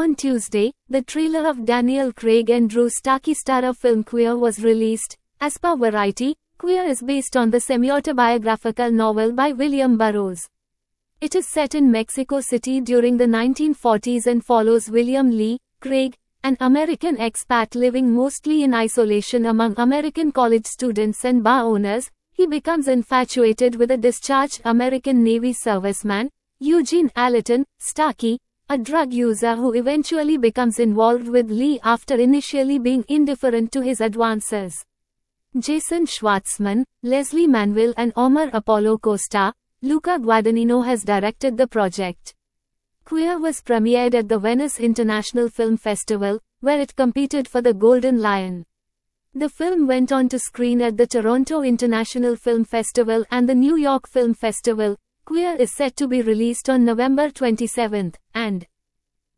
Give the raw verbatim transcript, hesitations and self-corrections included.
On Tuesday, the trailer of Daniel Craig and Drew Starkey star of film Queer was released. As per Variety, Queer is based on the semi-autobiographical novel by William Burroughs. It is set in Mexico City during the nineteen forties and follows William Lee Craig, an American expat living mostly in isolation among American college students and bar owners. He becomes infatuated with a discharged American Navy serviceman, Eugene Allerton Starkey, a drug user who eventually becomes involved with Lee after initially being indifferent to his advances. Jason Schwartzman, Leslie Manville and Omar Apollo co-star, Luca Guadagnino has directed the project. Queer was premiered at the Venice International Film Festival, where it competed for the Golden Lion. The film went on to screen at the Toronto International Film Festival and the New York Film Festival. Queer is set to be released on November twenty-seventh, and